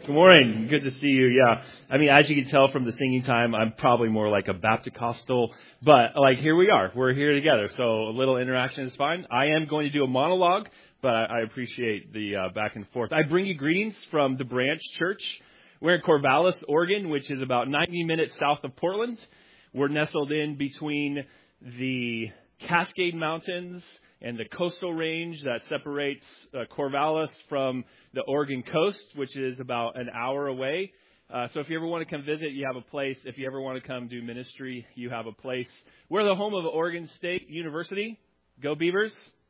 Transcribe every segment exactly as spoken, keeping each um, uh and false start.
Good morning. Good to see you. Yeah. I mean, as you can tell from the singing time, I'm probably more like a Baptist-costal, but like here we are. We're here together. So a little interaction is fine. I am going to do a monologue, but I, I appreciate the uh, back and forth. I bring you greetings from the Branch Church. We're in Corvallis, Oregon, which is about ninety minutes south of Portland. We're nestled in between the Cascade Mountains and the coastal range that separates uh, Corvallis from the Oregon coast, which is about an hour away. Uh, so if you ever want to come visit, you have a place. If you ever want to come do ministry, you have a place. We're the home of Oregon State University. Go Beavers.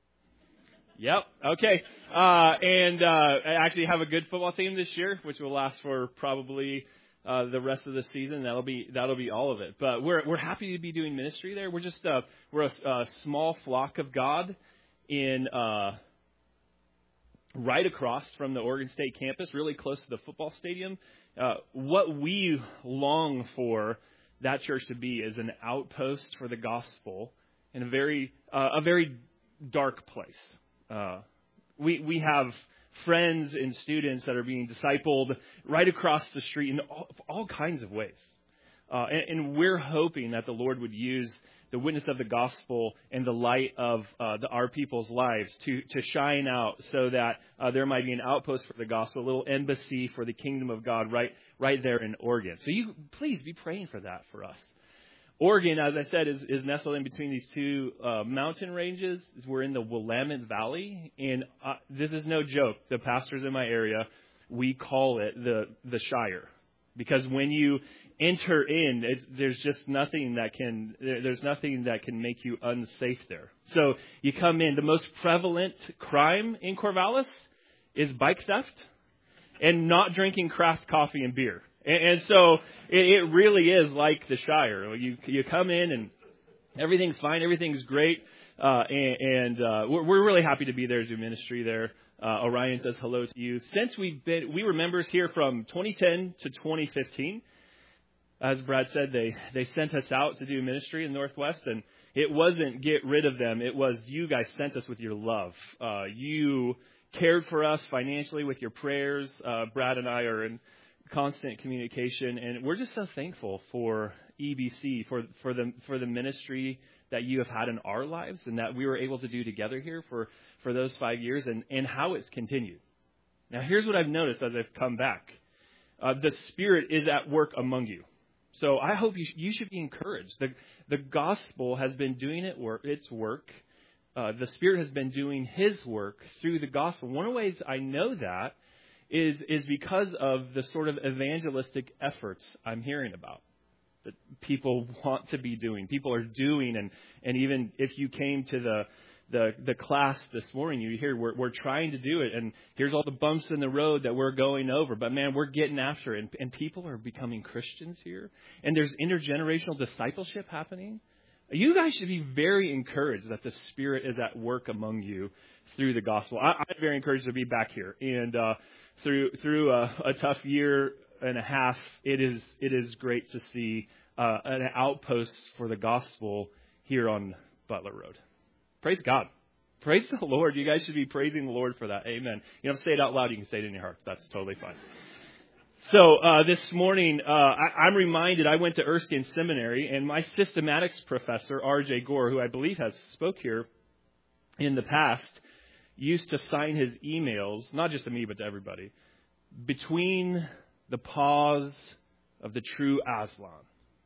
Yep. Okay. Uh, and uh, I actually have a good football team this year, which will last for probably uh, the rest of the season. That'll be that'll be all of it. But we're we're happy to be doing ministry there. We're just uh, we're a, a small flock of God in uh, right across from the Oregon State campus, really close to the football stadium. Uh, what we long for that church to be is an outpost for the gospel in a very uh, a very dark place. Uh, we we have friends and students that are being discipled right across the street in all, all kinds of ways. Uh, and, and we're hoping that the Lord would use the witness of the gospel and the light of uh, the, our people's lives to, to shine out so that uh, there might be an outpost for the gospel, a little embassy for the kingdom of God right right there in Oregon. So you please be praying for that for us. Oregon, as I said, is, is nestled in between these two uh, mountain ranges. We're in the Willamette Valley, and uh, this is no joke. The pastors in my area, we call it the the Shire, because when you enter in, it's, there's just nothing that can there's nothing that can make you unsafe there. So you come in. The most prevalent crime in Corvallis is bike theft and not drinking craft coffee and beer. And, and so it, it really is like the Shire. You you come in and everything's fine, everything's great, uh, and, and uh, we're, we're really happy to be there to do ministry there. Uh, Orion says hello to you. Since we've been, we were members here from twenty ten to twenty fifteen. As Brad said, they, they sent us out to do ministry in the Northwest, and it wasn't get rid of them. It was you guys sent us with your love. Uh, you cared for us financially with your prayers. Uh, Brad and I are in constant communication, and we're just so thankful for E B C, for, for the for the ministry that you have had in our lives and that we were able to do together here for, for those five years and, and how it's continued. Now, here's what I've noticed as I've come back. Uh, the Spirit is at work among you. So I hope you, sh- you should be encouraged. The, the gospel has been doing it work, its work. Uh, the Spirit has been doing His work through the gospel. One of the ways I know that is, is because of the sort of evangelistic efforts I'm hearing about that people want to be doing. People are doing, and, and even if you came to the The, the class this morning, you hear we're, we're trying to do it, and here's all the bumps in the road that we're going over. But man, we're getting after it, and, and people are becoming Christians here, and there's intergenerational discipleship happening. You guys should be very encouraged that the Spirit is at work among you through the gospel. I, I'm very encouraged to be back here, and uh, through through a, a tough year and a half, it is it is great to see uh, an outpost for the gospel here on Butler Road. Praise God. Praise the Lord. You guys should be praising the Lord for that. Amen. You don't have to say it out loud. You can say it in your hearts. That's totally fine. So uh, this morning, uh, I, I'm reminded I went to Erskine Seminary, and my systematics professor, R J Gore, who I believe has spoke here in the past, used to sign his emails, not just to me, but to everybody, between the paws of the true Aslan,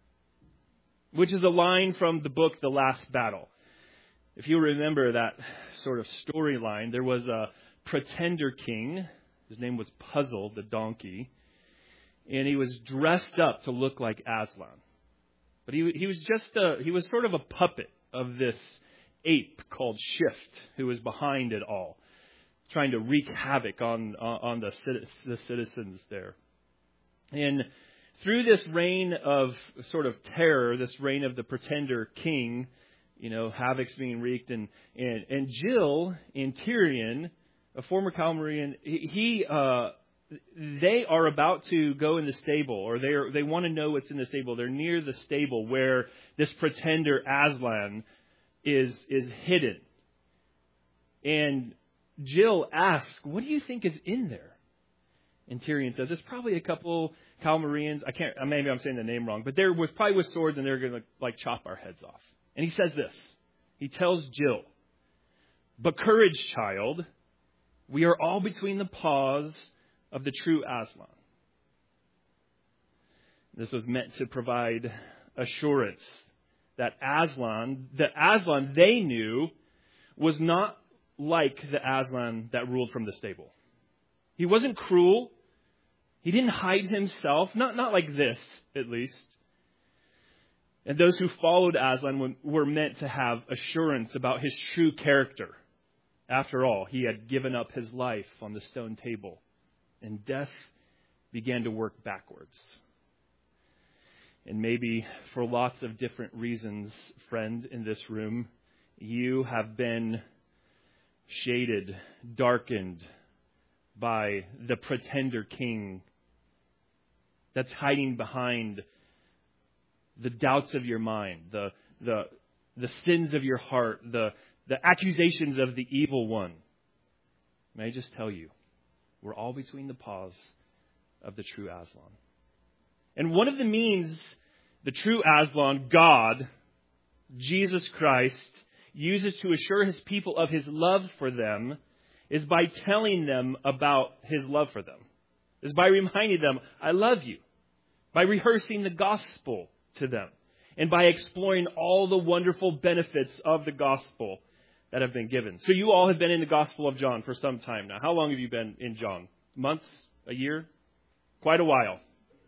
which is a line from the book The Last Battle. If you remember that sort of storyline, there was a pretender king. His name was Puzzle, the donkey. And he was dressed up to look like Aslan. But he he was just a, he was sort of a puppet of this ape called Shift, who was behind it all, trying to wreak havoc on, on the, the citizens there. And through this reign of sort of terror, this reign of the pretender king, you know, havoc's being wreaked, and, and, and Jill and Tyrion, a former Calmarian, he, he uh, they are about to go in the stable, or they are, they want to know what's in the stable. They're near the stable where this pretender Aslan is is hidden. And Jill asks, "What do you think is in there?" And Tyrion says, it's probably a couple Calmarians. I can't, maybe I'm saying the name wrong, but they're with, probably with swords and they're going to like chop our heads off. And he says this. He tells Jill, but courage, child. We are all between the paws of the true Aslan. This was meant to provide assurance that Aslan, the Aslan they knew, was not like the Aslan that ruled from the stable. He wasn't cruel. He didn't hide himself, not, not like this, at least. And those who followed Aslan were meant to have assurance about his true character. After all, he had given up his life on the stone table, and death began to work backwards. And maybe for lots of different reasons, friend, in this room, you have been shaded, darkened by the pretender king that's hiding behind the doubts of your mind, the the the sins of your heart, the the accusations of the evil one. May I just tell you, we're all between the paws of the true Aslan. And one of the means the true Aslan, God, Jesus Christ, uses to assure his people of his love for them is by telling them about his love for them. Is by reminding them, I love you. By rehearsing the gospel to them. And by exploring all the wonderful benefits of the gospel that have been given. So you all have been in the Gospel of John for some time now. How long have you been in John? Months? A year? Quite a while.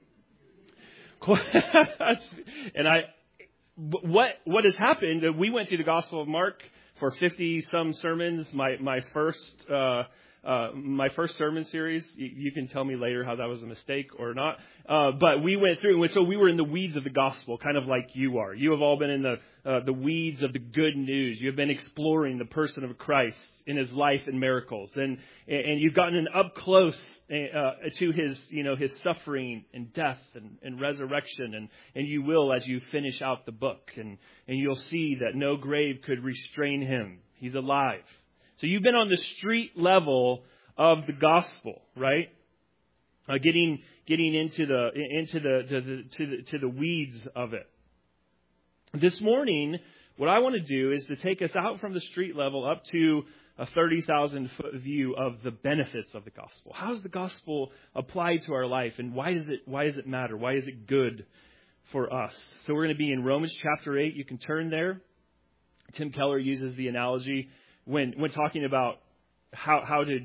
And I, what what has happened? We went through the Gospel of Mark for fifty some sermons. My my first uh, uh, my first sermon series. You, you can tell me later how that was a mistake or not. Uh, but we went through, so we were in the weeds of the gospel, kind of like you are. You have all been in the uh, the weeds of the good news. You have been exploring the person of Christ in his life and miracles, and and you've gotten an up close uh, to his you know his suffering and death and, and resurrection, and and you will as you finish out the book, and and you'll see that no grave could restrain him. He's alive. So you've been on the street level of the gospel, right? Uh, getting getting into the into the to the to the to the weeds of it. This morning, what I want to do is to take us out from the street level up to a thirty thousand foot view of the benefits of the gospel. How does the gospel apply to our life, and why does it why does it matter? Why is it good for us? So we're going to be in Romans chapter eight. You can turn there. Tim Keller uses the analogy when when talking about how how to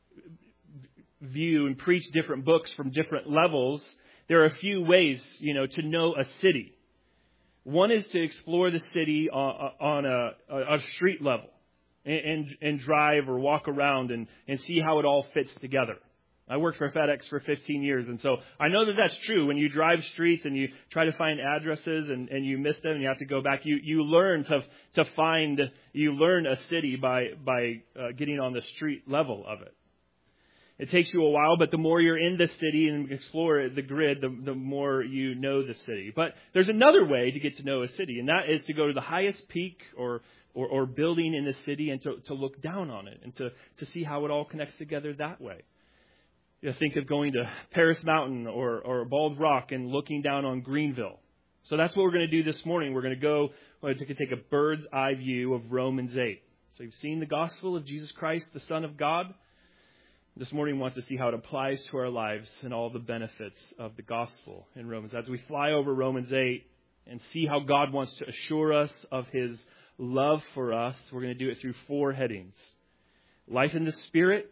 view and preach different books from different levels. There are a few ways, you know, to know a city. One is to explore the city on, on a, a street level and, and, and drive or walk around and, and see how it all fits together. I worked for FedEx for fifteen years, and so I know that that's true. When you drive streets and you try to find addresses and, and you miss them and you have to go back, you, you learn to to find, you learn a city by, by uh, getting on the street level of it. It takes you a while, but the more you're in the city and explore the grid, the, the more you know the city. But there's another way to get to know a city, and that is to go to the highest peak or or, or building in the city and to, to look down on it and to, to see how it all connects together that way. You know, think of going to Paris Mountain or, or Bald Rock and looking down on Greenville. So that's what we're going to do this morning. We're going to go, we're going to take a bird's eye view of Romans eight. So you've seen the gospel of Jesus Christ, the Son of God. This morning we want to see how it applies to our lives and all the benefits of the gospel in Romans. As we fly over Romans eight and see how God wants to assure us of his love for us, we're going to do it through four headings. Life in the Spirit,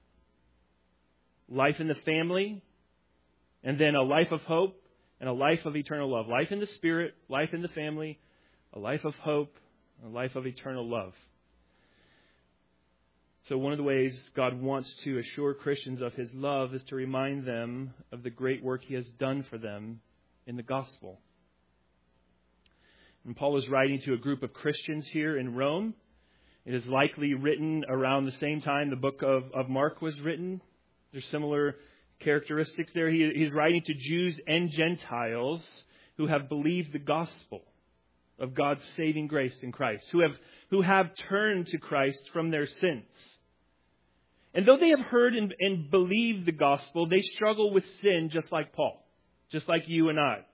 life in the family, and then a life of hope and a life of eternal love. Life in the Spirit, life in the family, a life of hope, and a life of eternal love. So one of the ways God wants to assure Christians of his love is to remind them of the great work he has done for them in the gospel. And Paul is writing to a group of Christians here in Rome. It is likely written around the same time the book of, of Mark was written. There's similar characteristics there. He, he's writing to Jews and Gentiles who have believed the gospel of God's saving grace in Christ, who have who have turned to Christ from their sins. And though they have heard and, and believed the gospel, they struggle with sin just like Paul, just like you and I.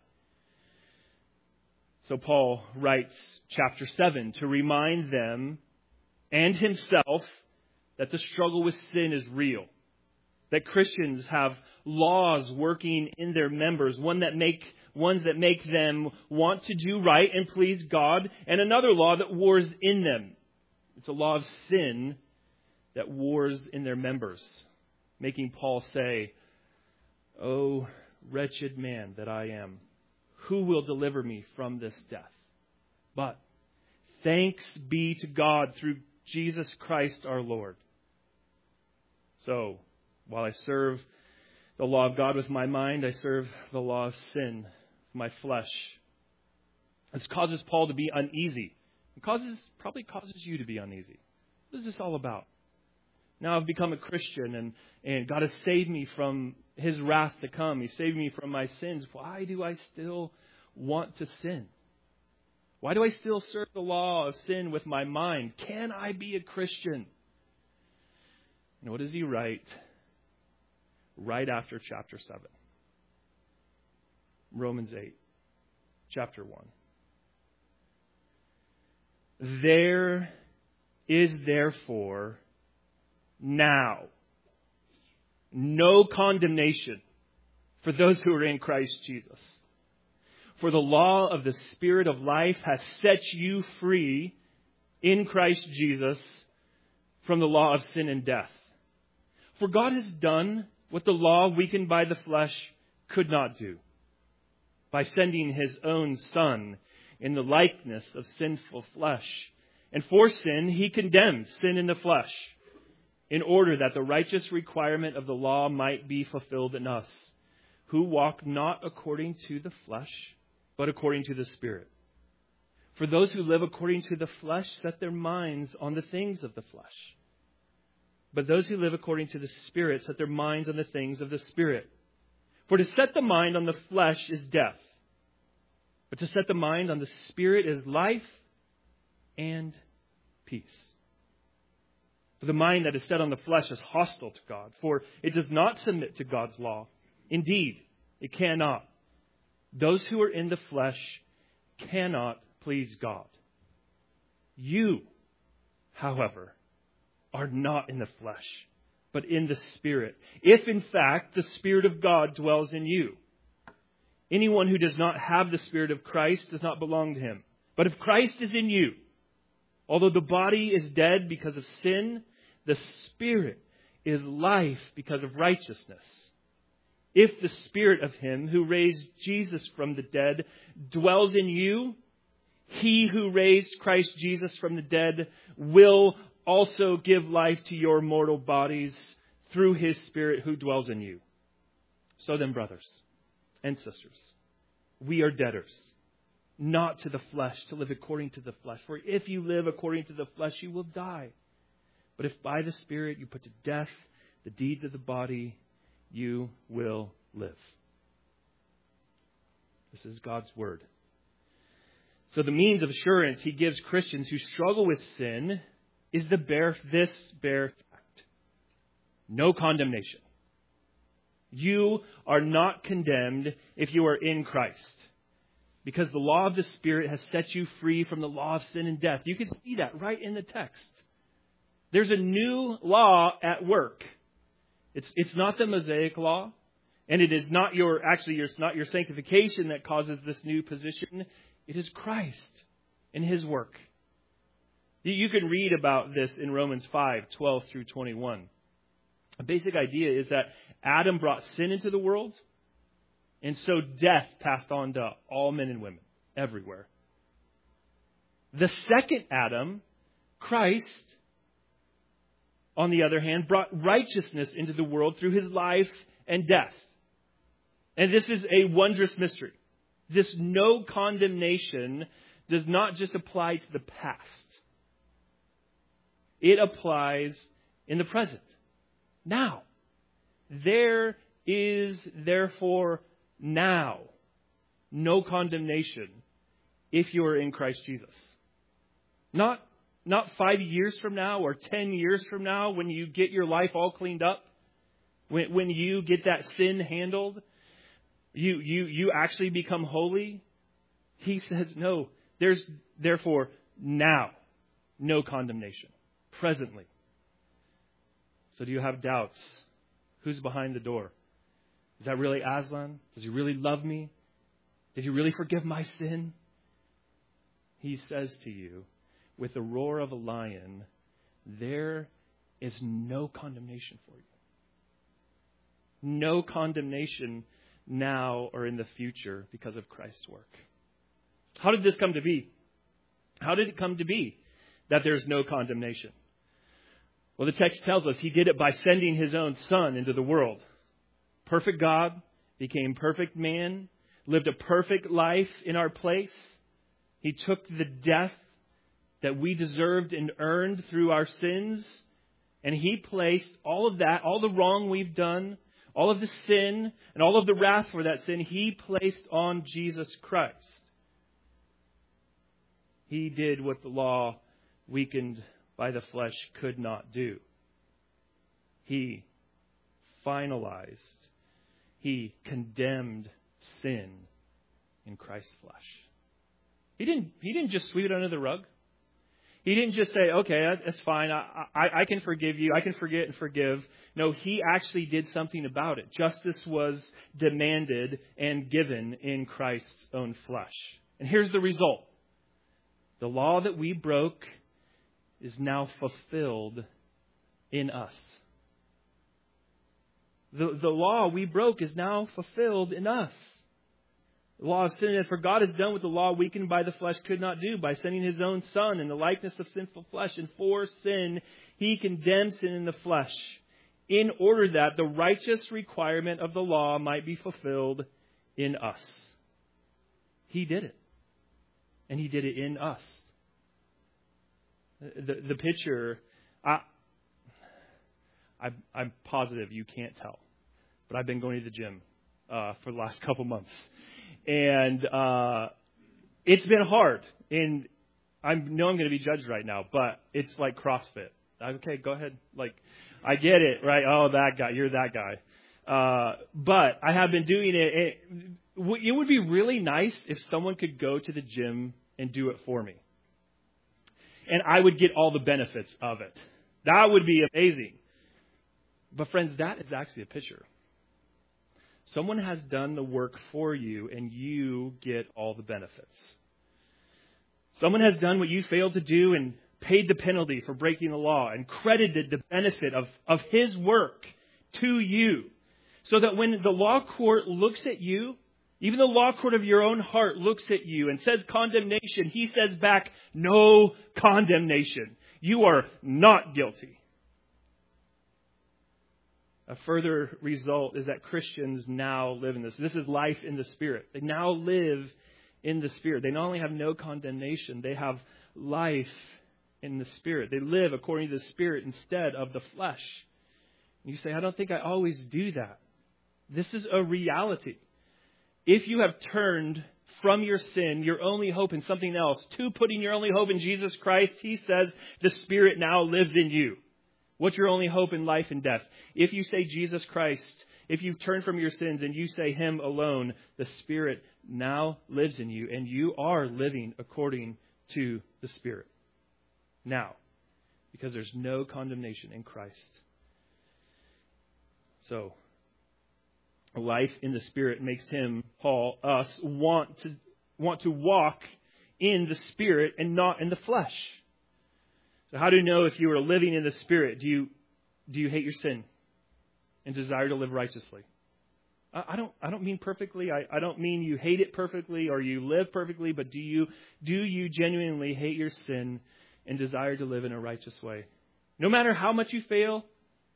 So Paul writes chapter seven to remind them and himself that the struggle with sin is real. That Christians have laws working in their members, one that make ones that make them want to do right and please God, and another law that wars in them. It's a law of sin that wars in their members, making Paul say, "Oh, wretched man that I am, who will deliver me from this death? But thanks be to God through Jesus Christ our Lord." So, while I serve the law of God with my mind, I serve the law of sin with my flesh. This causes Paul to be uneasy. It causes probably causes you to be uneasy. What is this all about? Now I've become a Christian and, and God has saved me from His wrath to come. He saved me from my sins. Why do I still want to sin? Why do I still serve the law of sin with my mind? Can I be a Christian? And what does he write right after chapter seven? Romans eight, chapter one. There is therefore now no condemnation for those who are in Christ Jesus. For the law of the Spirit of life has set you free in Christ Jesus from the law of sin and death. For God has done what the law, weakened by the flesh, could not do, by sending His own Son in the likeness of sinful flesh. And for sin, He condemned sin in the flesh, in order that the righteous requirement of the law might be fulfilled in us, who walk not according to the flesh, but according to the Spirit. For those who live according to the flesh set their minds on the things of the flesh. But those who live according to the Spirit set their minds on the things of the Spirit. For to set the mind on the flesh is death, but to set the mind on the Spirit is life and peace. For the mind that is set on the flesh is hostile to God, for it does not submit to God's law. Indeed, it cannot. Those who are in the flesh cannot please God. You, however, are not in the flesh, but in the Spirit, if in fact the Spirit of God dwells in you. Anyone who does not have the Spirit of Christ does not belong to Him. But if Christ is in you, although the body is dead because of sin, the Spirit is life because of righteousness. If the Spirit of Him who raised Jesus from the dead dwells in you, He who raised Christ Jesus from the dead will also give life to your mortal bodies through His Spirit who dwells in you. So then, brothers and sisters, we are debtors, not to the flesh, to live according to the flesh. For if you live according to the flesh, you will die. But if by the Spirit you put to death the deeds of the body, you will live. This is God's Word. So the means of assurance He gives Christians who struggle with sin is the bare, this bare fact. No condemnation. You are not condemned if you are in Christ, because the law of the Spirit has set you free from the law of sin and death. You can see that right in the text. There's a new law at work. It's it's not the Mosaic law, and it is not your actually it's not your sanctification that causes this new position. It is Christ and His work. You can read about this in Romans five, twelve through twenty-one. A basic idea is that Adam brought sin into the world, and so death passed on to all men and women everywhere. The second Adam, Christ, on the other hand, brought righteousness into the world through His life and death. And this is a wondrous mystery. This no condemnation does not just apply to the past. It applies in the present. Now, there is therefore now no condemnation if you are in Christ Jesus. Not not five years from now or ten years from now when you get your life all cleaned up, when, when you get that sin handled, you, you, you actually become holy. He says, no, there's therefore now no condemnation, presently. So do you have doubts? Who's behind the door? Is that really Aslan? Does he really love me? Did he really forgive my sin? He says to you, with the roar of a lion, there is no condemnation for you. No condemnation now or in the future because of Christ's work. How did this come to be? How did it come to be that there's no condemnation? Well, the text tells us He did it by sending His own Son into the world. Perfect God became perfect man, lived a perfect life in our place. He took the death that we deserved and earned through our sins, and He placed all of that, all the wrong we've done, all of the sin, and all of the wrath for that sin, He placed on Jesus Christ. He did what the law, weakened by the flesh, could not do. He finalized, He condemned sin in Christ's flesh. He didn't, he didn't just sweep it under the rug. He didn't just say, okay, that's fine. I, I, I can forgive you. I can forget and forgive. No, He actually did something about it. Justice was demanded and given in Christ's own flesh. And here's the result. The law that we broke is now fulfilled in us. The, the law we broke is now fulfilled in us. The law of sin and death, for God has done what the law weakened by the flesh could not do, by sending His own Son in the likeness of sinful flesh. And for sin, He condemned sin in the flesh, in order that the righteous requirement of the law might be fulfilled in us. He did it. And He did it in us. The, the picture, I, I, I'm positive you can't tell, but I've been going to the gym uh, for the last couple months. And uh, it's been hard. And I know I'm going to be judged right now, but it's like CrossFit. Okay, go ahead. Like, I get it, right? Oh, that guy. You're that guy. Uh, but I have been doing it. It, it would be really nice if someone could go to the gym and do it for me. And I would get all the benefits of it. That would be amazing. But friends, that is actually a picture. Someone has done the work for you, and you get all the benefits. Someone has done what you failed to do and paid the penalty for breaking the law and credited the benefit of, of His work to you. So that when the law court looks at you, even the law court of your own heart looks at you and says condemnation, He says back, no condemnation. You are not guilty. A further result is that Christians now live in this. This is life in the Spirit. They now live in the Spirit. They not only have no condemnation, they have life in the Spirit. They live according to the Spirit instead of the flesh. And you say, I don't think I always do that. This is a reality. If you have turned from your sin, your only hope in something else, to putting your only hope in Jesus Christ, He says the Spirit now lives in you. What's your only hope in life and death? If you say Jesus Christ, if you've turned from your sins and you say Him alone, the Spirit now lives in you, and you are living according to the Spirit. Now, because there's no condemnation in Christ. So, life in the Spirit makes Him, Paul, us, want to want to walk in the Spirit and not in the flesh. So how do you know if you are living in the Spirit? Do you do you hate your sin and desire to live righteously? I, I don't I don't mean perfectly. I, I don't mean you hate it perfectly or you live perfectly, but do you do you genuinely hate your sin and desire to live in a righteous way? No matter how much you fail,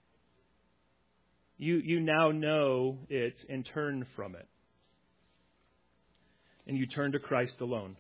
you you now know it and turn from it. And you turn to Christ alone.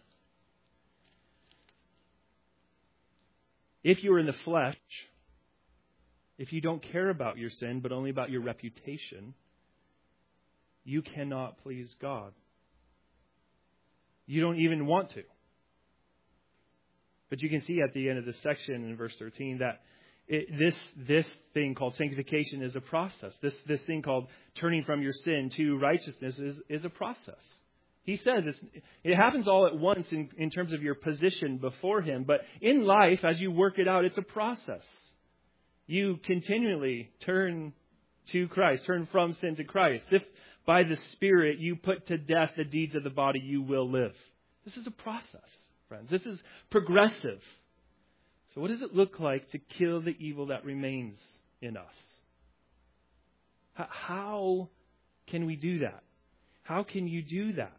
If you are in the flesh, if you don't care about your sin, but only about your reputation, you cannot please God. You don't even want to. But you can see at the end of this section in verse thirteen that it, this this thing called sanctification is a process. This this thing called turning from your sin to righteousness is, is a process. He says it's, it happens all at once in, in terms of your position before Him. But in life, as you work it out, it's a process. You continually turn to Christ, turn from sin to Christ. If by the Spirit you put to death the deeds of the body, you will live. This is a process, friends. This is progressive. So what does it look like to kill the evil that remains in us? How can we do that? How can you do that?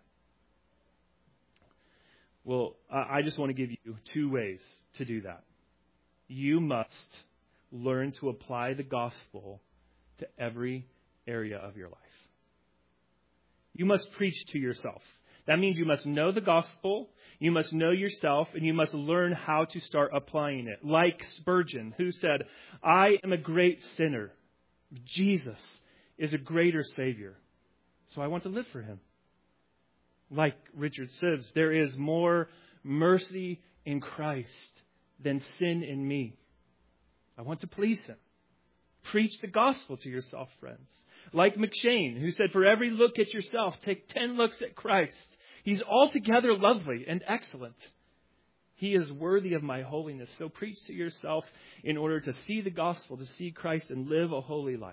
Well, I just want to give you two ways to do that. You must learn to apply the gospel to every area of your life. You must preach to yourself. That means you must know the gospel, you must know yourself, and you must learn how to start applying it. Like Spurgeon, who said, I am a great sinner. Jesus is a greater Savior. So I want to live for Him. Like Richard Sibbes, there is more mercy in Christ than sin in me. I want to please Him. Preach the gospel to yourself, friends. Like McShane, who said, for every look at yourself, take ten looks at Christ. He's altogether lovely and excellent. He is worthy of my holiness. So preach to yourself in order to see the gospel, to see Christ and live a holy life.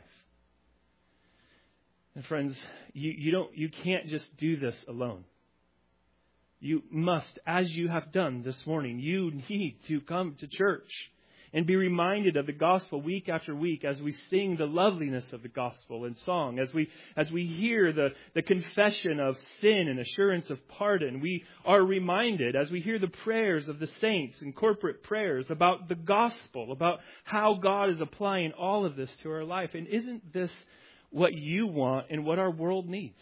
And friends, you, you don't, you can't just do this alone. You must, as you have done this morning, you need to come to church and be reminded of the gospel week after week as we sing the loveliness of the gospel in song, as we as we hear the, the confession of sin and assurance of pardon. We are reminded as we hear the prayers of the saints and corporate prayers about the gospel, about how God is applying all of this to our life. And isn't this what you want and what our world needs?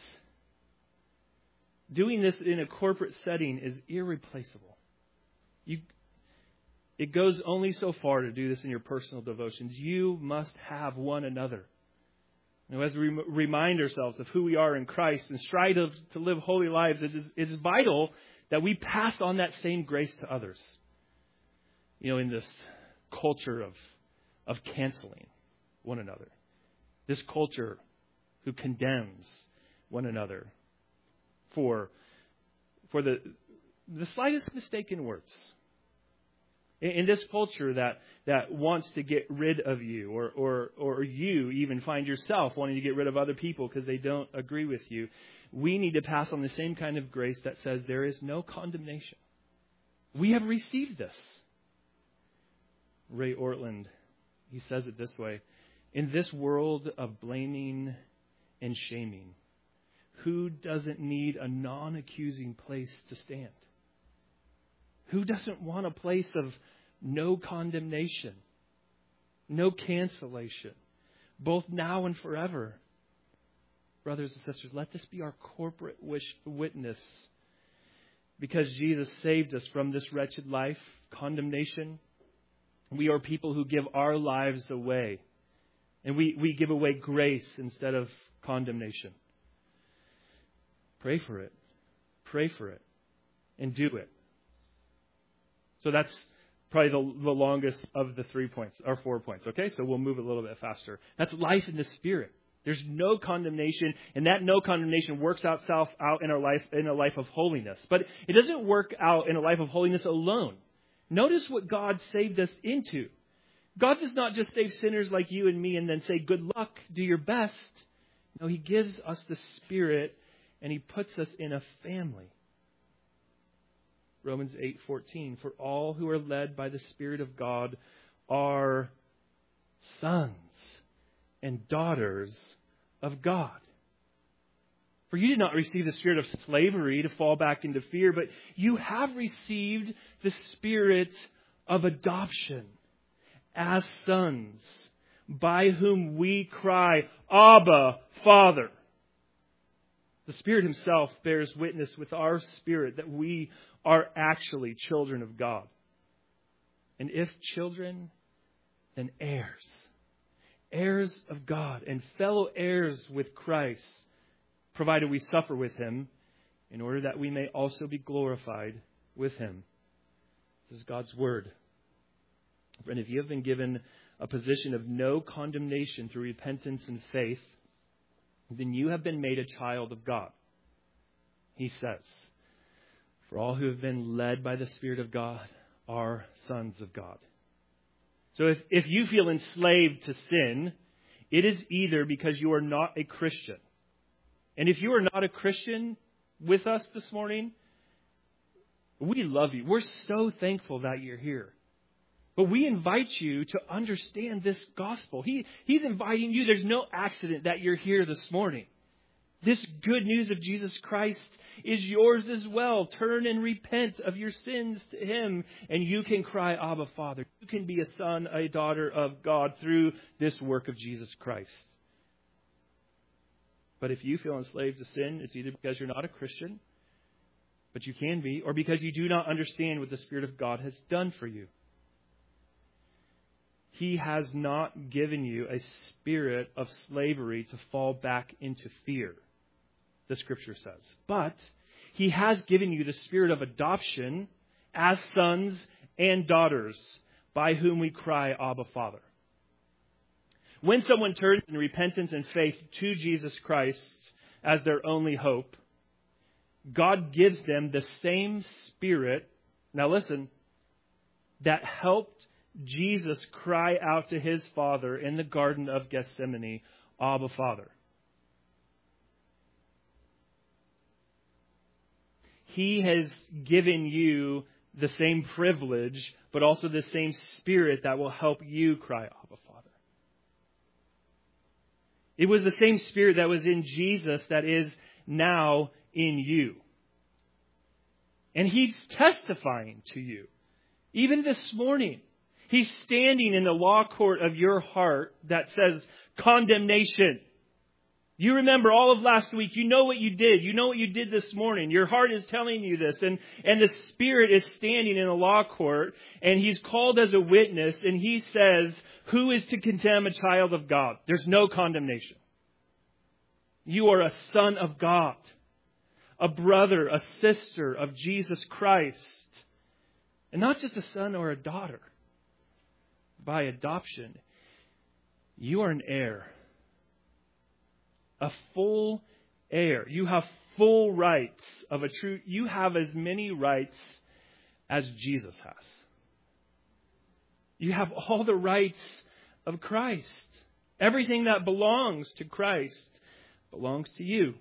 Doing this in a corporate setting is irreplaceable. You, it goes only so far to do this in your personal devotions. You must have one another. You know, as we remind ourselves of who we are in Christ and strive to, to live holy lives, it is, it is vital that we pass on that same grace to others. You know, in this culture of, of canceling one another. This culture who condemns one another for, for the, the slightest mistake in words. In, in this culture that, that wants to get rid of you, or, or, or you even find yourself wanting to get rid of other people because they don't agree with you, we need to pass on the same kind of grace that says there is no condemnation. We have received this. Ray Ortland, he says it this way: in this world of blaming and shaming, who doesn't need a non-accusing place to stand? Who doesn't want a place of no condemnation, no cancellation, both now and forever? Brothers and sisters, let this be our corporate wish, witness. Because Jesus saved us from this wretched life, condemnation, we are people who give our lives away. And we, we give away grace instead of condemnation. Pray for it. Pray for it. And do it. So that's probably the, the longest of the three points, or four points. Okay, so we'll move a little bit faster. That's life in the Spirit. There's no condemnation, and that no condemnation works itself out in our life, in a life of holiness. But it doesn't work out in a life of holiness alone. Notice what God saved us into. God does not just save sinners like you and me and then say, good luck, do your best. No, He gives us the Spirit and He puts us in a family. Romans eight fourteen, for all who are led by the Spirit of God are sons and daughters of God. For you did not receive the spirit of slavery to fall back into fear, but you have received the Spirit of adoption as sons, by whom we cry, Abba, Father. The Spirit Himself bears witness with our spirit that we are actually children of God. And if children, then heirs. Heirs of God and fellow heirs with Christ, provided we suffer with Him, in order that we may also be glorified with Him. This is God's word. And if you have been given a position of no condemnation through repentance and faith, then you have been made a child of God. He says, for all who have been led by the Spirit of God are sons of God. So if, if you feel enslaved to sin, it is either because you are not a Christian. And if you are not a Christian with us this morning, we love you. We're so thankful that you're here. But we invite you to understand this gospel. He, he's inviting you. There's no accident that you're here this morning. This good news of Jesus Christ is yours as well. Turn and repent of your sins to Him, and you can cry, Abba, Father. You can be a son, a daughter of God through this work of Jesus Christ. But if you feel enslaved to sin, it's either because you're not a Christian, but you can be, or because you do not understand what the Spirit of God has done for you. He has not given you a spirit of slavery to fall back into fear, the Scripture says. But He has given you the spirit of adoption as sons and daughters, by whom we cry, Abba, Father. When someone turns in repentance and faith to Jesus Christ as their only hope, God gives them the same Spirit, now listen, that helped Jesus cry out to His Father in the Garden of Gethsemane, Abba, Father. He has given you the same privilege, but also the same Spirit that will help you cry, Abba, Father. It was the same Spirit that was in Jesus that is now in you. And He's testifying to you. Even this morning, He's standing in the law court of your heart that says condemnation. You remember all of last week. You know what you did. You know what you did this morning. Your heart is telling you this. And, and the Spirit is standing in the law court. And He's called as a witness. And He says, who is to condemn a child of God? There's no condemnation. You are a son of God. A brother, a sister of Jesus Christ. And not just a son or a daughter. By adoption, you are an heir. A full heir. You have full rights of a true... You have as many rights as Jesus has. You have all the rights of Christ. Everything that belongs to Christ belongs to you.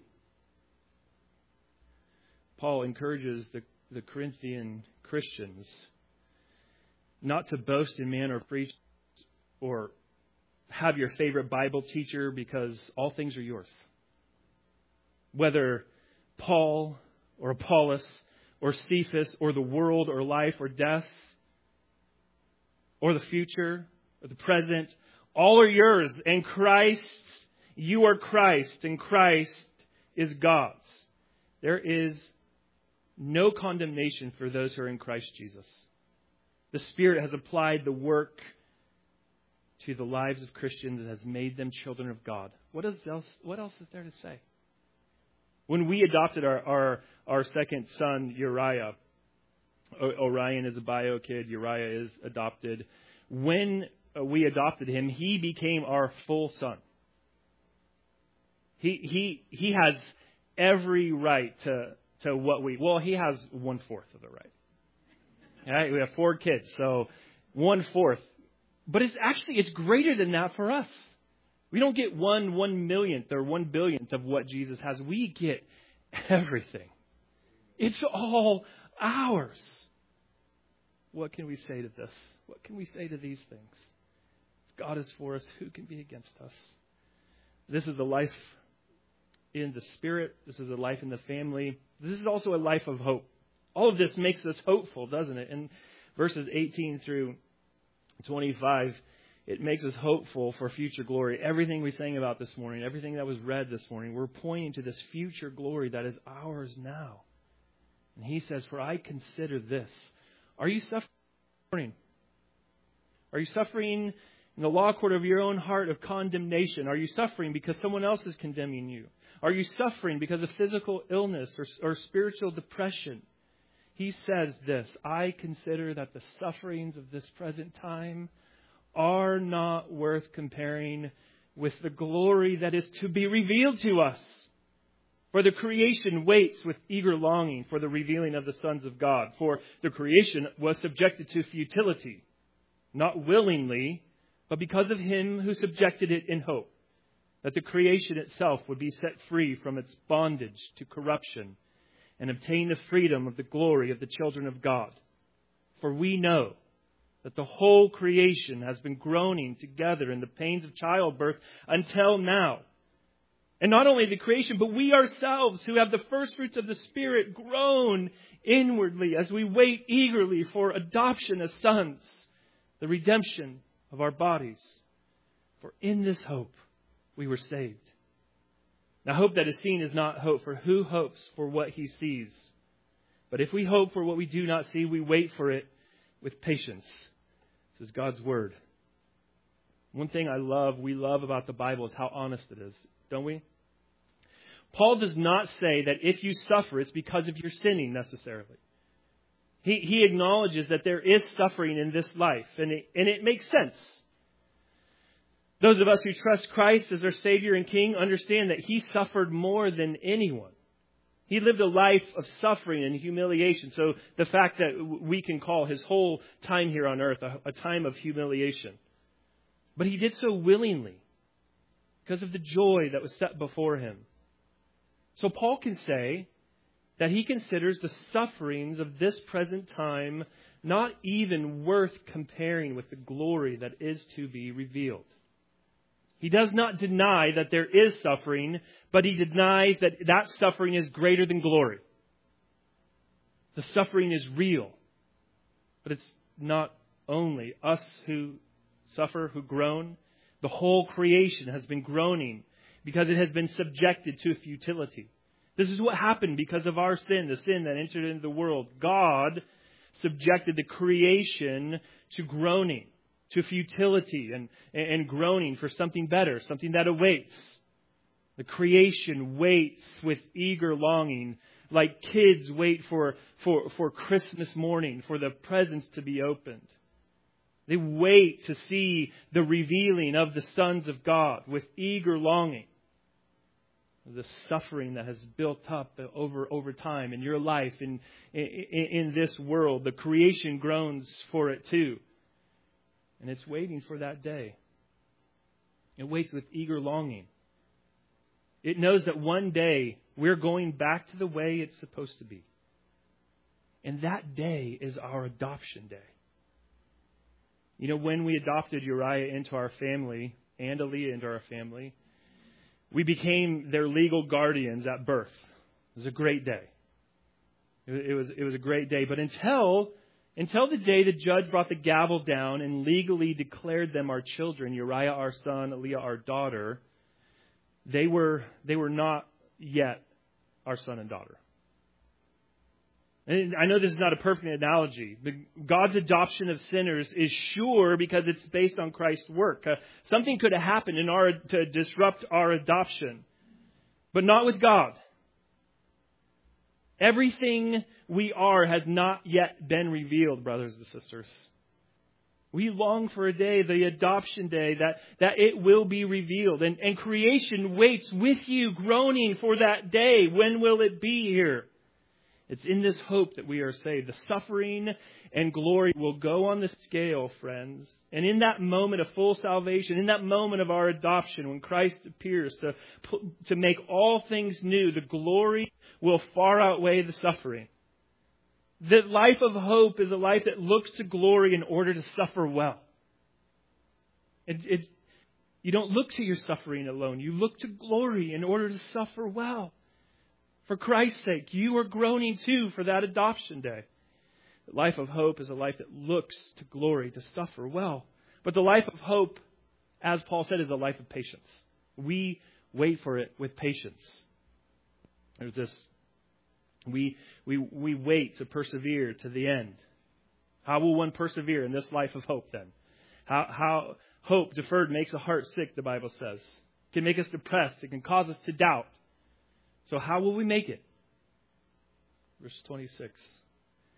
Paul encourages the, the Corinthian Christians not to boast in man or preach or have your favorite Bible teacher, because all things are yours. Whether Paul or Apollos or Cephas or the world or life or death or the future or the present, all are yours. And Christ, you are Christ, and Christ is God's. There is no condemnation for those who are in Christ Jesus. The Spirit has applied the work to the lives of Christians and has made them children of God. What else, what else is there to say? When we adopted our, our, our second son, Uriah, Orion is a bio kid, Uriah is adopted. When we adopted him, he became our full son. He he he has every right to, to what we... Well, he has one-fourth of the right. All right, we have four kids, so one-fourth. But it's actually, it's greater than that for us. We don't get one one millionth or one billionth of what Jesus has. We get everything. It's all ours. What can we say to this? What can we say to these things? If God is for us, who can be against us? This is a life in the Spirit. This is a life in the family. This is also a life of hope. All of this makes us hopeful, doesn't it? In verses eighteen through twenty-five, it makes us hopeful for future glory. Everything we sang about this morning, everything that was read this morning, we're pointing to this future glory that is ours now. And he says, for I consider this. Are you suffering? Are you suffering in the law court of your own heart of condemnation? Are you suffering because someone else is condemning you? Are you suffering because of physical illness or, or spiritual depression? he says this, I consider that the sufferings of this present time are not worth comparing with the glory that is to be revealed to us. For the creation waits with eager longing for the revealing of the sons of God. For the creation was subjected to futility, not willingly, but because of him who subjected it in hope, that the creation itself would be set free from its bondage to corruption and obtain the freedom of the glory of the children of God. For we know that the whole creation has been groaning together in the pains of childbirth until now. And not only the creation, but we ourselves who have the first fruits of the Spirit groan inwardly as we wait eagerly for adoption as sons, the redemption of our bodies. For in this hope we were saved. Now, hope that is seen is not hope, for who hopes for what he sees? But if we hope for what we do not see, we wait for it with patience. This is God's Word. One thing I love, we love about the Bible is how honest it is, don't we? Paul does not say that if you suffer, it's because of your sinning necessarily. He, he acknowledges that there is suffering in this life, and it, and it makes sense. Those of us who trust Christ as our Savior and King understand that He suffered more than anyone. He lived a life of suffering and humiliation. So the fact that we can call His whole time here on earth a, a time of humiliation. But He did so willingly because of the joy that was set before Him. So Paul can say that he considers the sufferings of this present time not even worth comparing with the glory that is to be revealed. He does not deny that there is suffering, but he denies that that suffering is greater than glory. The suffering is real, but it's not only us who suffer, who groan. The whole creation has been groaning because it has been subjected to futility. This is what happened because of our sin, the sin that entered into the world. God subjected the creation to groaning, to futility and, and groaning for something better, something that awaits. The creation waits with eager longing, like kids wait for, for, for Christmas morning, for the presents to be opened. They wait to see the revealing of the sons of God with eager longing. The suffering that has built up over, over time in your life, in, in, in this world, the creation groans for it too. And it's waiting for that day. It waits with eager longing. It knows that one day we're going back to the way it's supposed to be. And that day is our adoption day. You know, when we adopted Uriah into our family and Aaliyah into our family, we became their legal guardians at birth. It was a great day. It was, it was a great day. But until, until the day the judge brought the gavel down and legally declared them our children, Uriah our son, Aaliyah our daughter, they were, they were not yet our son and daughter. And I know this is not a perfect analogy, but God's adoption of sinners is sure because it's based on Christ's work. Uh, something could have happened in order to disrupt our adoption, but not with God. Everything we are has not yet been revealed, brothers and sisters. We long for a day, the adoption day, that, that it will be revealed. And, and creation waits with you, groaning for that day. When will it be here? It's in this hope that we are saved. The suffering and glory will go on the scale, friends. And in that moment of full salvation, in that moment of our adoption, when Christ appears to, to make all things new, the glory will far outweigh the suffering. The life of hope is a life that looks to glory in order to suffer well. It, it's, you don't look to your suffering alone. You look to glory in order to suffer well. For Christ's sake, you are groaning too for that adoption day. The life of hope is a life that looks to glory, to suffer well. But the life of hope, as Paul said, is a life of patience. We wait for it with patience. There's this, we, we, we wait to persevere to the end. How will one persevere in this life of hope then? How, how hope deferred makes a heart sick, the Bible says. It can make us depressed. It can cause us to doubt. So how will we make it? Verse twenty-six.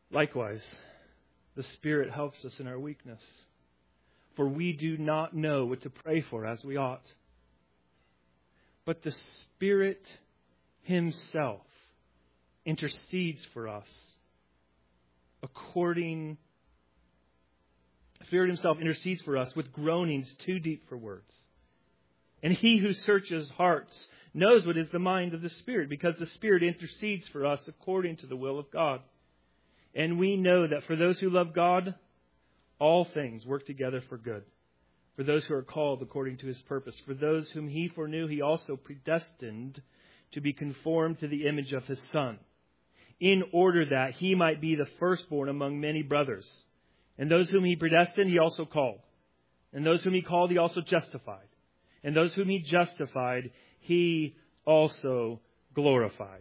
Likewise, the Spirit helps us in our weakness, for we do not know what to pray for as we ought. But the Spirit Himself intercedes for us according the Spirit Himself intercedes for us with groanings too deep for words. And He who searches hearts knows what is the mind of the Spirit, because the Spirit intercedes for us according to the will of God. And we know that for those who love God, all things work together for good, for those who are called according to His purpose. For those whom He foreknew, He also predestined to be conformed to the image of His Son, in order that He might be the firstborn among many brothers. And those whom He predestined, He also called. And those whom He called, He also justified. And those whom He justified, He also glorified.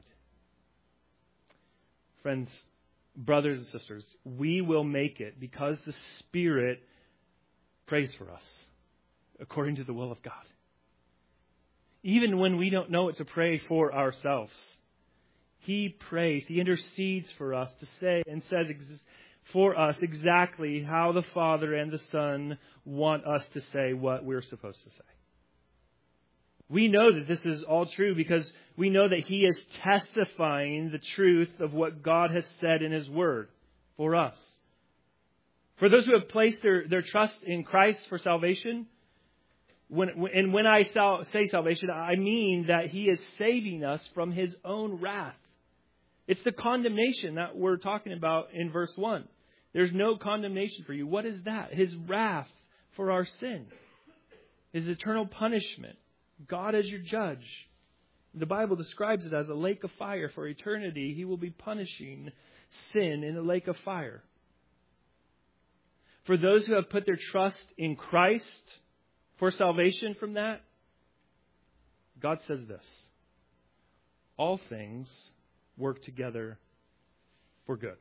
Friends, brothers and sisters, we will make it because the Spirit prays for us according to the will of God. Even when we don't know what to pray for ourselves, He prays, He intercedes for us to say and says for us exactly how the Father and the Son want us to say what we're supposed to say. We know that this is all true because we know that He is testifying the truth of what God has said in His Word for us. For those who have placed their, their trust in Christ for salvation, when, and when I say salvation, I mean that He is saving us from His own wrath. It's the condemnation that we're talking about in verse one. There's no condemnation for you. What is that? His wrath for our sin. His eternal punishment. God as your judge. The Bible describes it as a lake of fire for eternity. He will be punishing sin in a lake of fire. For those who have put their trust in Christ for salvation from that, God says this: all things work together for good.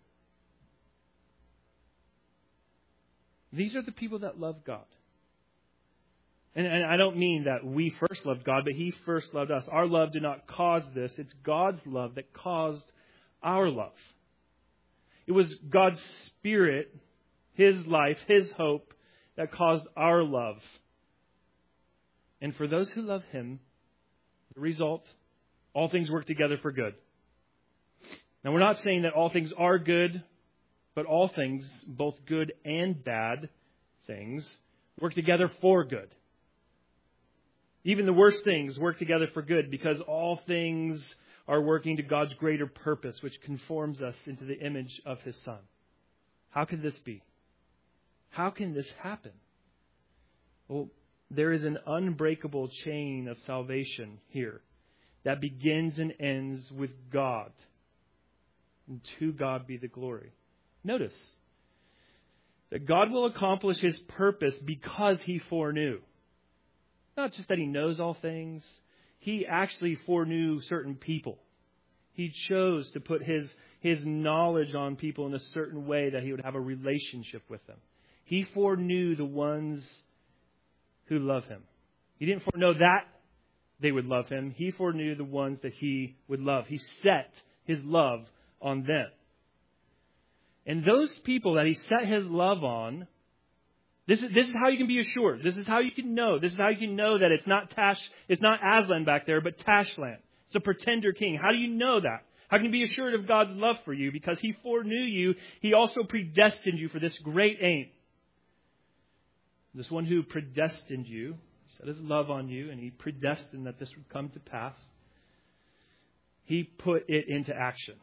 These are the people that love God. And, and I don't mean that we first loved God, but He first loved us. Our love did not cause this. It's God's love that caused our love. It was God's Spirit, His life, His hope that caused our love. And for those who love Him, the result, all things work together for good. Now, we're not saying that all things are good, but all things, both good and bad things, work together for good. Even the worst things work together for good because all things are working to God's greater purpose, which conforms us into the image of His Son. How can this be? How can this happen? Well, there is an unbreakable chain of salvation here that begins and ends with God. And to God be the glory. Notice that God will accomplish His purpose because He foreknew. Not just that He knows all things. He actually foreknew certain people. He chose to put His, His knowledge on people in a certain way that He would have a relationship with them. He foreknew the ones who love Him. He didn't foreknow that they would love Him. He foreknew the ones that He would love. He set His love on them. And those people that He set His love on, This is, this is how you can be assured. This is how you can know. This is how you can know that it's not Tash, it's not Aslan back there, but Tashlan. It's a pretender king. How do you know that? How can you be assured of God's love for you? Because He foreknew you. He also predestined you for this great aim. This one who predestined you, set His love on you, and He predestined that this would come to pass. He put it into action.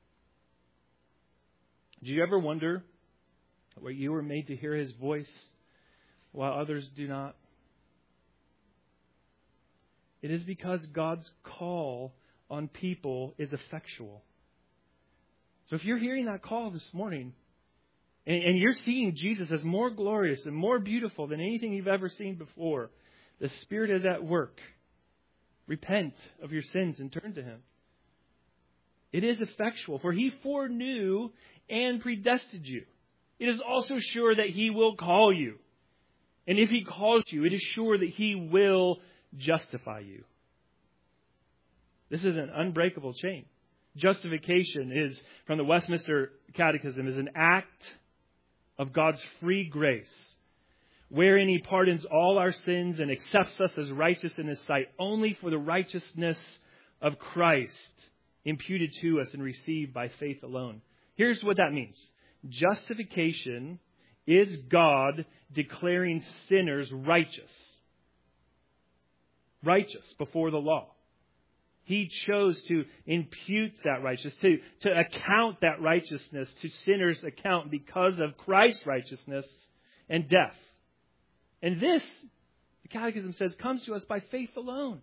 Do you ever wonder where you were made to hear His voice while others do not? It is because God's call on people is effectual. So if you're hearing that call this morning, and, and you're seeing Jesus as more glorious and more beautiful than anything you've ever seen before, the Spirit is at work. Repent of your sins and turn to Him. It is effectual, for He foreknew and predestined you. It is also sure that He will call you. And if He calls you, it is sure that He will justify you. This is an unbreakable chain. Justification is, from the Westminster Catechism, is an act of God's free grace, wherein He pardons all our sins and accepts us as righteous in His sight, only for the righteousness of Christ imputed to us and received by faith alone. Here's what that means. Justification is God declaring sinners righteous. Righteous before the law. He chose to impute that righteousness, to, to account that righteousness to sinners' account because of Christ's righteousness and death. And this, the Catechism says, comes to us by faith alone.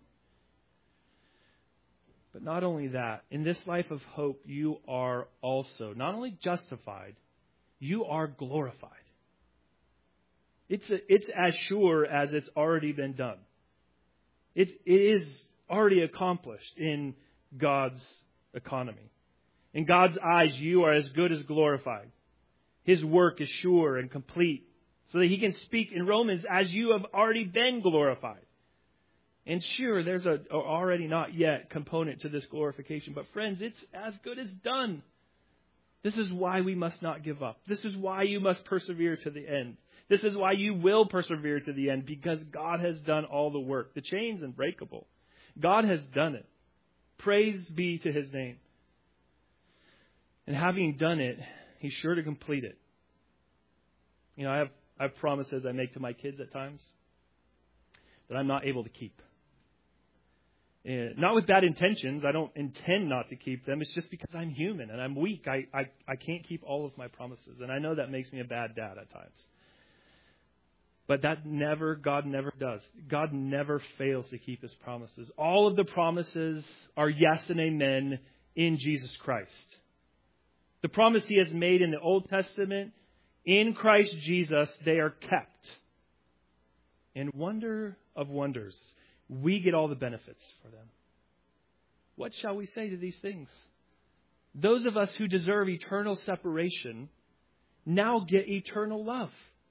But not only that, in this life of hope, you are also not only justified, you are glorified. It's a, it's as sure as it's already been done. It, it is already accomplished in God's economy. In God's eyes, you are as good as glorified. His work is sure and complete, so that He can speak in Romans as you have already been glorified. And sure, there's a, a already not yet component to this glorification. But friends, it's as good as done. This is why we must not give up. This is why you must persevere to the end. This is why you will persevere to the end, because God has done all the work. The chain's unbreakable. God has done it. Praise be to His name. And having done it, He's sure to complete it. You know, I have, I have promises I make to my kids at times that I'm not able to keep. And not with bad intentions. I don't intend not to keep them. It's just because I'm human and I'm weak. I, I, I can't keep all of my promises. And I know that makes me a bad dad at times. But that never, God never does. God never fails to keep His promises. All of the promises are yes and amen in Jesus Christ. The promise He has made in the Old Testament, in Christ Jesus, they are kept. And wonder of wonders, we get all the benefits for them. What shall we say to these things? Those of us who deserve eternal separation now get eternal love.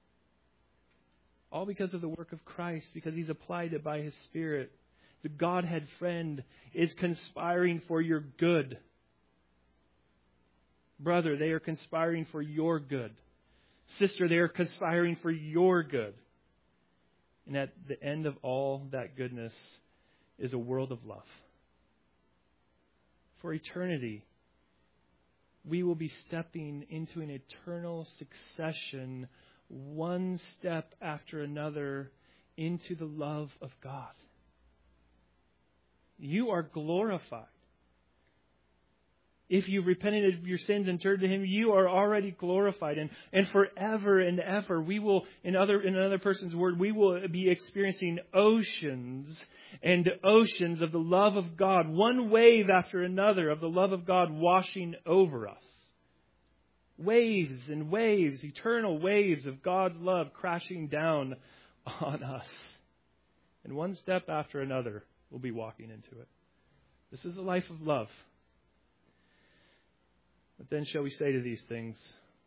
All because of the work of Christ, because He's applied it by His Spirit. The Godhead friend is conspiring for your good. Brother, they are conspiring for your good. Sister, they are conspiring for your good. And at the end of all that goodness is a world of love. For eternity, we will be stepping into an eternal succession, one step after another, into the love of God. You are glorified. If you've repented of your sins and turned to Him, you are already glorified. And, and forever and ever, we will, in other in another person's word, we will be experiencing oceans and oceans of the love of God, one wave after another of the love of God washing over us. Waves and waves, eternal waves of God's love crashing down on us. And one step after another, we'll be walking into it. This is a life of love. But then shall we say to these things?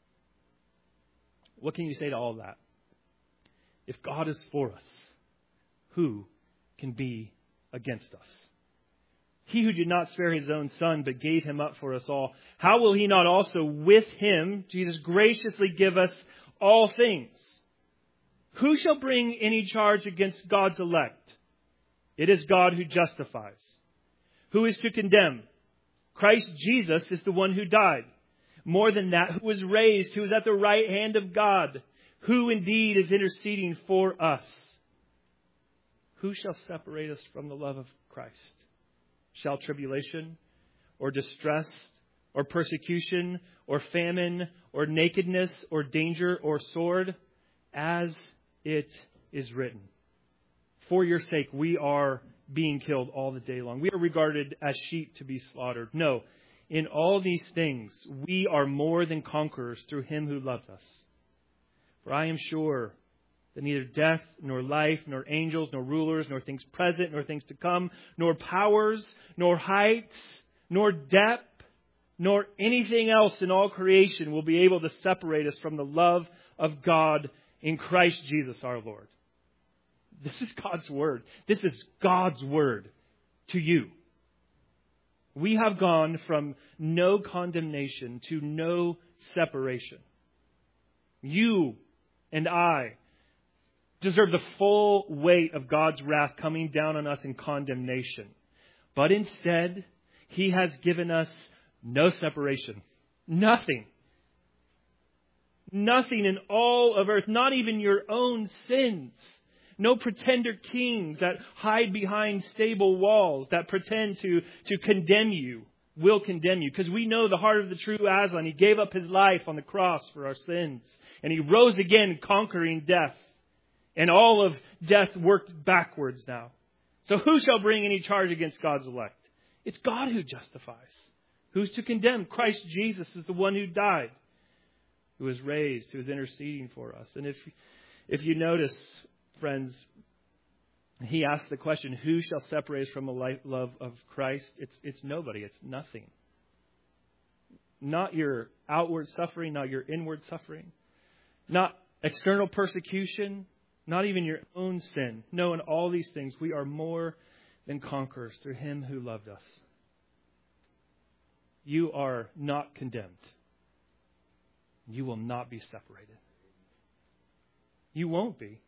What can you say to all that? If God is for us, who can be against us? He who did not spare His own Son, but gave Him up for us all, how will He not also with Him, Jesus, graciously give us all things? Who shall bring any charge against God's elect? It is God who justifies. Who is to condemn? Christ Jesus is the one who died. More than that, who was raised, who is at the right hand of God, who indeed is interceding for us. Who shall separate us from the love of Christ? Shall tribulation, or distress, or persecution, or famine, or nakedness, or danger, or sword? As it is written, for your sake we are being killed all the day long. We are regarded as sheep to be slaughtered. No, in all these things we are more than conquerors through Him who loved us. For I am sure that neither death, nor life, nor angels, nor rulers, nor things present, nor things to come, nor powers, nor heights, nor depth, nor anything else in all creation will be able to separate us from the love of God in Christ Jesus our Lord. This is God's Word. This is God's Word to you. We have gone from no condemnation to no separation. You and I deserve the full weight of God's wrath coming down on us in condemnation. But instead, He has given us no separation. Nothing. Nothing in all of earth, not even your own sins. No pretender kings that hide behind stable walls, that pretend to, to condemn you, will condemn you. Because we know the heart of the true Aslan. He gave up His life on the cross for our sins. And He rose again, conquering death. And all of death worked backwards now. So who shall bring any charge against God's elect? It's God who justifies. Who's to condemn? Christ Jesus is the one who died, who was raised, who is interceding for us. And if if you notice, friends, He asked the question, who shall separate us from the life, love of Christ? It's it's nobody. It's nothing. Not your outward suffering, not your inward suffering. Not external persecution, not even your own sin. No, in all these things, we are more than conquerors through Him who loved us. You are not condemned. You will not be separated. You won't be.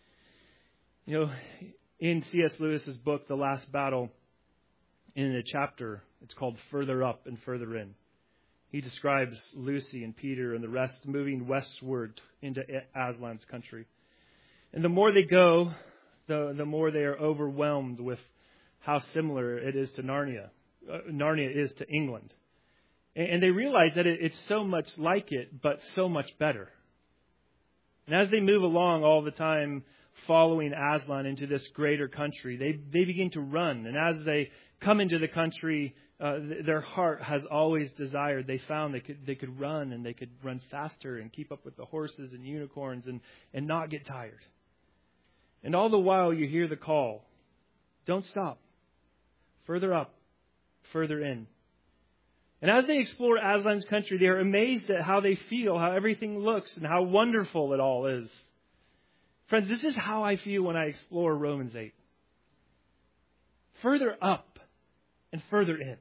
You know, in C S Lewis's book, The Last Battle, in a chapter, it's called Further Up and Further In. He describes Lucy and Peter and the rest moving westward into Aslan's country. And the more they go, the, the more they are overwhelmed with how similar it is to Narnia. Uh, Narnia is to England. And, and they realize that it, it's so much like it, but so much better. And as they move along all the time, following Aslan into this greater country, they, they begin to run. And as they come into the country, uh, th- their heart has always desired. They found they could they could run and they could run faster and keep up with the horses and unicorns and, and not get tired. And all the while you hear the call, don't stop. Further up, further in. And as they explore Aslan's country, they are amazed at how they feel, how everything looks, and how wonderful it all is. Friends, this is how I feel when I explore Romans eight. Further up and further in.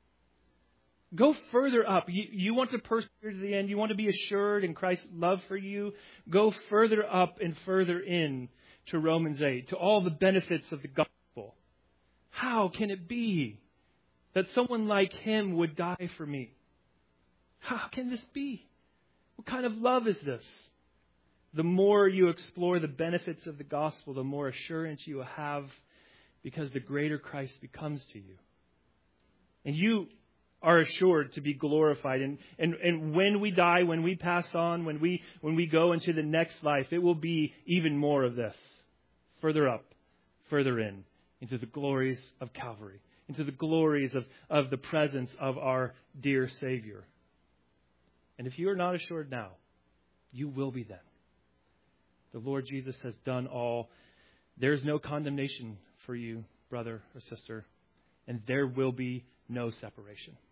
Go further up. You, you want to persevere to the end. You want to be assured in Christ's love for you. Go further up and further in to Romans eight, to all the benefits of the gospel. How can it be that someone like Him would die for me? How can this be? What kind of love is this? The more you explore the benefits of the gospel, the more assurance you will have, because the greater Christ becomes to you. And you are assured to be glorified. And, and, and when we die, when we pass on, when we, when we go into the next life, it will be even more of this. Further up, further in, into the glories of Calvary, into the glories of, of the presence of our dear Savior. And if you are not assured now, you will be then. The Lord Jesus has done all. There's no condemnation for you, brother or sister, and there will be no separation.